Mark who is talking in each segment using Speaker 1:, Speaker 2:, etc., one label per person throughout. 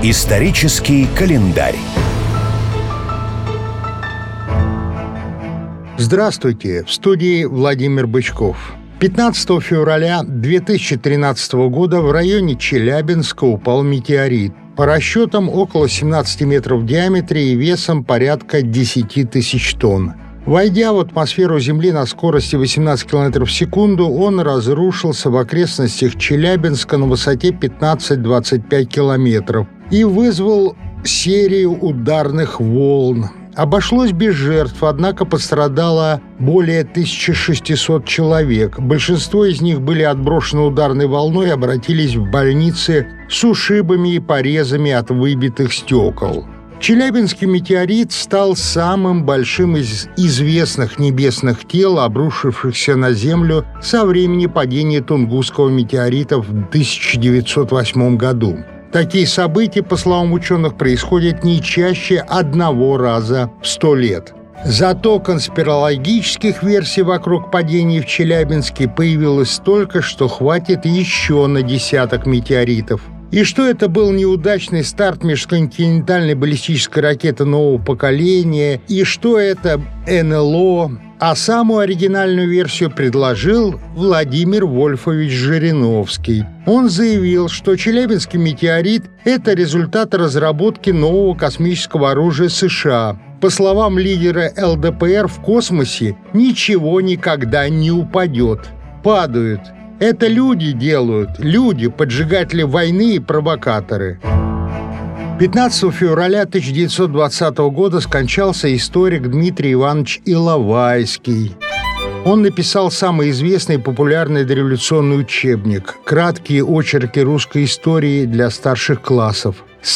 Speaker 1: Исторический календарь.
Speaker 2: Здравствуйте! В студии Владимир Бычков. 15 февраля 2013 года в районе Челябинска упал метеорит. По расчетам, около 17 метров в диаметре и весом порядка 10 тысяч тонн. Войдя в атмосферу Земли на скорости 18 км в секунду, он разрушился в окрестностях Челябинска на высоте 15-25 километров и вызвал серию ударных волн. Обошлось без жертв, однако пострадало более 1600 человек. Большинство из них были отброшены ударной волной и обратились в больницы с ушибами и порезами от выбитых стекол. Челябинский метеорит стал самым большим из известных небесных тел, обрушившихся на Землю со времени падения Тунгусского метеорита в 1908 году. Такие события, по словам ученых, происходят не чаще одного раза в 100 лет. Зато конспирологических версий вокруг падения в Челябинске появилось столько, что хватит еще на десяток метеоритов. И что это был неудачный старт межконтинентальной баллистической ракеты нового поколения, и что это НЛО. А самую оригинальную версию предложил Владимир Вольфович Жириновский. Он заявил, что Челябинский метеорит – это результат разработки нового космического оружия США. По словам лидера ЛДПР, в космосе ничего никогда не упадет. Падают. Это люди делают, люди, поджигатели войны и провокаторы. 15 февраля 1920 года скончался историк Дмитрий Иванович Иловайский. Он написал самый известный и популярный дореволюционный учебник «Краткие очерки русской истории для старших классов». С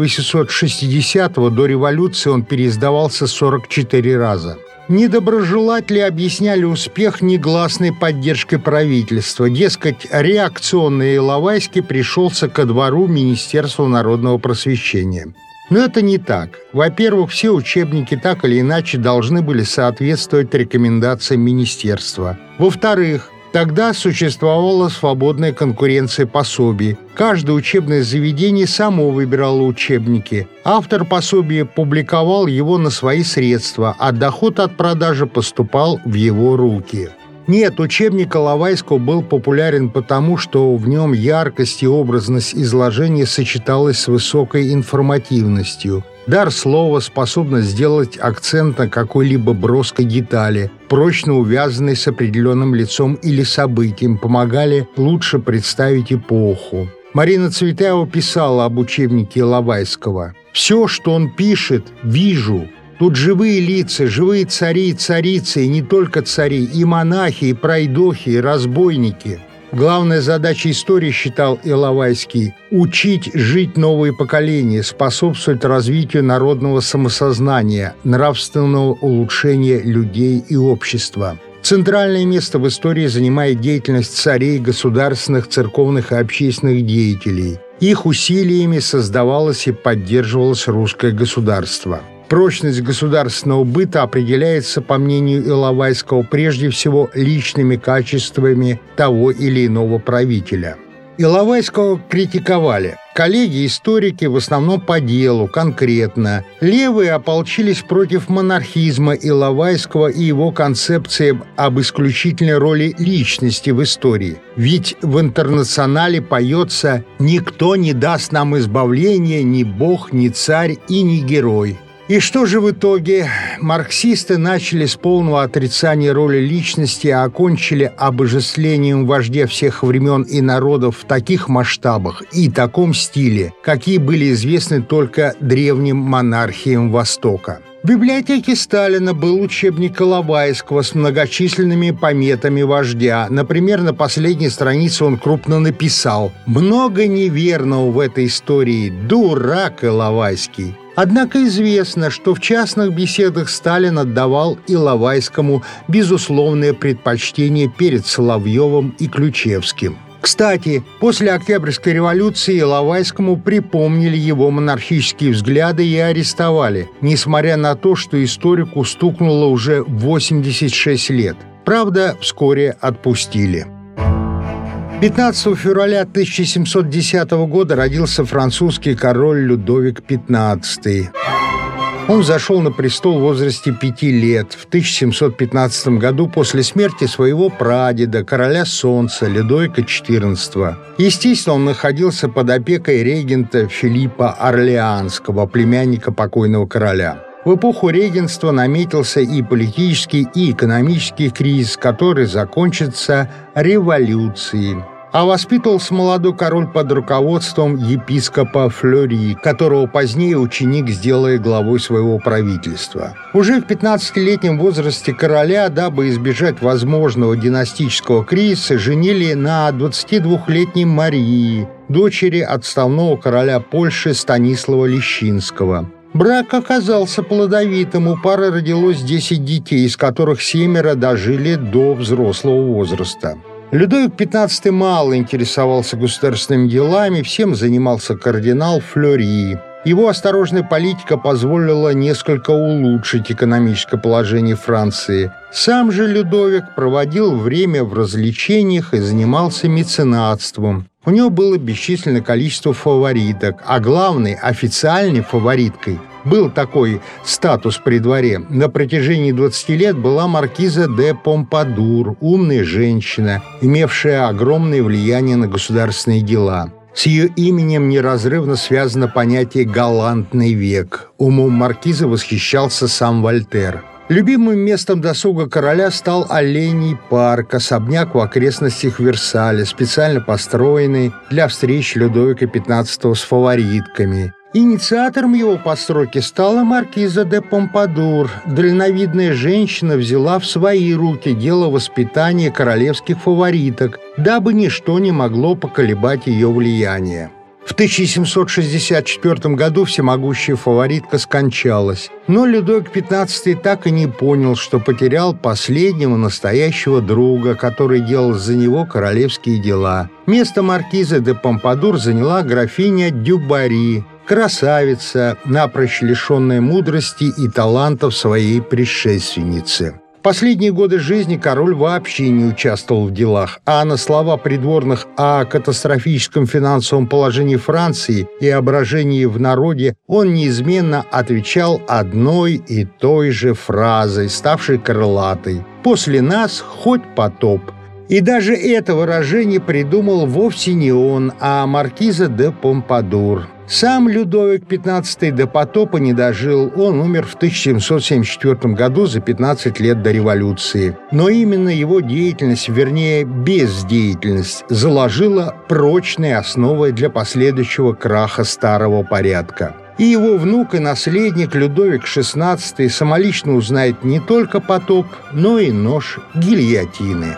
Speaker 2: 1860 до революции он переиздавался 44 раза. Недоброжелатели объясняли успех негласной поддержкой правительства. Дескать, реакционный Иловайский пришелся ко двору Министерства народного просвещения. Но это не так. Во-первых, все учебники так или иначе должны были соответствовать рекомендациям министерства. Во-вторых, тогда существовала свободная конкуренция пособий. Каждое учебное заведение само выбирало учебники. Автор пособия публиковал его на свои средства, а доход от продажи поступал в его руки. Нет, учебник Иловайского был популярен потому, что в нем яркость и образность изложения сочеталась с высокой информативностью. Дар слова, способность сделать акцент на какой-либо броской детали, прочно увязанной с определенным лицом или событием, помогали лучше представить эпоху. Марина Цветаева писала об учебнике Иловайского. «Все, что он пишет, вижу. Тут живые лица, живые цари и царицы, и не только цари, и монахи, и пройдохи, и разбойники». Главная задача истории, считал Иловайский, учить жить новые поколения, способствовать развитию народного самосознания, нравственного улучшения людей и общества. Центральное место в истории занимает деятельность царей, государственных, церковных и общественных деятелей. Их усилиями создавалось и поддерживалось русское государство. Прочность государственного быта определяется, по мнению Иловайского, прежде всего личными качествами того или иного правителя. Иловайского критиковали. Коллеги-историки в основном по делу, конкретно. Левые ополчились против монархизма Иловайского и его концепции об исключительной роли личности в истории. Ведь в «Интернационале» поется «Никто не даст нам избавления, ни бог, ни царь и ни герой». И что же в итоге? Марксисты начали с полного отрицания роли личности, а окончили обожествлением вождя всех времен и народов в таких масштабах и таком стиле, какие были известны только древним монархиям Востока. В библиотеке Сталина был учебник Иловайского с многочисленными пометами вождя. Например, на последней странице он крупно написал: «Много неверного в этой истории. Дурак Иловайский». Однако известно, что в частных беседах Сталин отдавал Иловайскому безусловное предпочтение перед Соловьевым и Ключевским. Кстати, после Октябрьской революции Иловайскому припомнили его монархические взгляды и арестовали, несмотря на то, что историку стукнуло уже 86 лет. Правда, вскоре отпустили. 15 февраля 1710 года родился французский король Людовик XV. Он взошел на престол в возрасте 5 лет в 1715 году после смерти своего прадеда, короля Солнца, Людовика XIV. Естественно, он находился под опекой регента Филиппа Орлеанского, племянника покойного короля. В эпоху регенства наметился и политический, и экономический кризис, который закончится революцией. А воспитывался молодой король под руководством епископа Флёри, которого позднее ученик сделает главой своего правительства. Уже в 15-летнем возрасте короля, дабы избежать возможного династического кризиса, женили на 22-летней Марии, дочери отставного короля Польши Станислава Лещинского. Брак оказался плодовитым, у пары родилось 10 детей, из которых 7 дожили до взрослого возраста. Людовик XV мало интересовался государственными делами, всем занимался кардинал Флёри. Его осторожная политика позволила несколько улучшить экономическое положение Франции. Сам же Людовик проводил время в развлечениях и занимался меценатством. У него было бесчисленное количество фавориток, а главной официальной фавориткой был такой статус при дворе. На протяжении 20 лет была маркиза де Помпадур, умная женщина, имевшая огромное влияние на государственные дела. С ее именем неразрывно связано понятие «галантный век». Умом маркизы восхищался сам Вольтер. Любимым местом досуга короля стал Оленей парк, особняк в окрестностях Версаля, специально построенный для встреч Людовика XV с фаворитками. Инициатором его постройки стала маркиза де Помпадур. Дальновидная женщина взяла в свои руки дело воспитания королевских фавориток, дабы ничто не могло поколебать ее влияние. В 1764 году всемогущая фаворитка скончалась, но Людовик XV так и не понял, что потерял последнего настоящего друга, который делал за него королевские дела. Место маркизы де Помпадур заняла графиня Дюбари, красавица, напрочь лишенная мудрости и талантов своей предшественницы. Последние годы жизни король вообще не участвовал в делах, а на слова придворных о катастрофическом финансовом положении Франции и о брожении в народе он неизменно отвечал одной и той же фразой, ставшей крылатой: «После нас хоть потоп». И даже это выражение придумал вовсе не он, а маркиза де Помпадур. Сам Людовик XV до потопа не дожил, он умер в 1774 году за 15 лет до революции. Но именно его деятельность, вернее бездеятельность, заложила прочные основы для последующего краха старого порядка. И его внук и наследник Людовик XVI самолично узнает не только потоп, но и нож гильотины.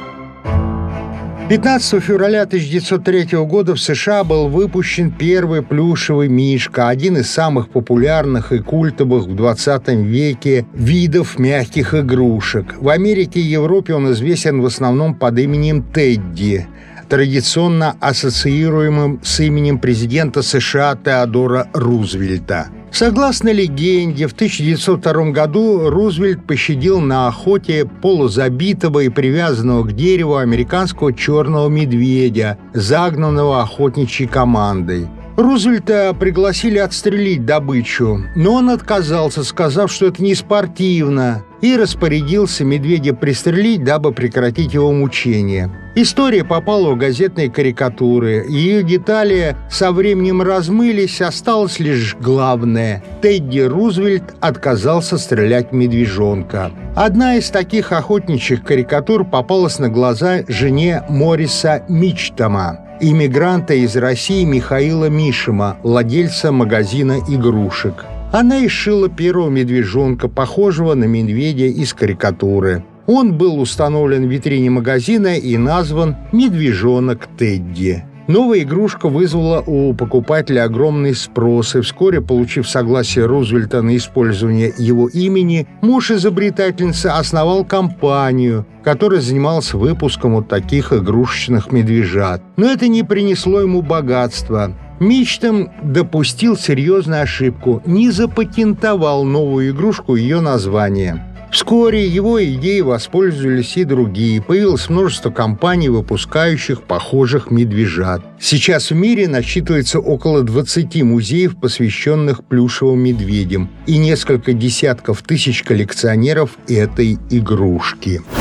Speaker 2: 15 февраля 1903 года в США был выпущен первый плюшевый мишка, один из самых популярных и культовых в 20 веке видов мягких игрушек. В Америке и Европе он известен в основном под именем Тедди, традиционно ассоциируемым с именем президента США Теодора Рузвельта. Согласно легенде, в 1902 году Рузвельт пощадил на охоте полузабитого и привязанного к дереву американского черного медведя, загнанного охотничьей командой. Рузвельта пригласили отстрелить добычу, но он отказался, сказав, что это не спортивно, и распорядился медведя пристрелить, дабы прекратить его мучения. История попала в газетные карикатуры, ее детали со временем размылись, осталось лишь главное – Тедди Рузвельт отказался стрелять в медвежонка. Одна из таких охотничьих карикатур попалась на глаза жене Мориса Мичтама, иммигранта из России Михаила Мишима, владельца магазина игрушек. Она и сшила первого медвежонка, похожего на медведя из карикатуры. Он был установлен в витрине магазина и назван «Медвежонок Тедди». Новая игрушка вызвала у покупателя огромный спрос, и вскоре, получив согласие Рузвельта на использование его имени, муж изобретательницы основал компанию, которая занималась выпуском вот таких игрушечных медвежат. Но это не принесло ему богатства. Мичтам допустил серьезную ошибку – не запатентовал новую игрушку и ее название. В Вскоре его идеей воспользовались и другие. Появилось множество компаний, выпускающих похожих медвежат. Сейчас в мире насчитывается около 20 музеев, посвященных плюшевым медведям, и несколько десятков тысяч коллекционеров этой игрушки.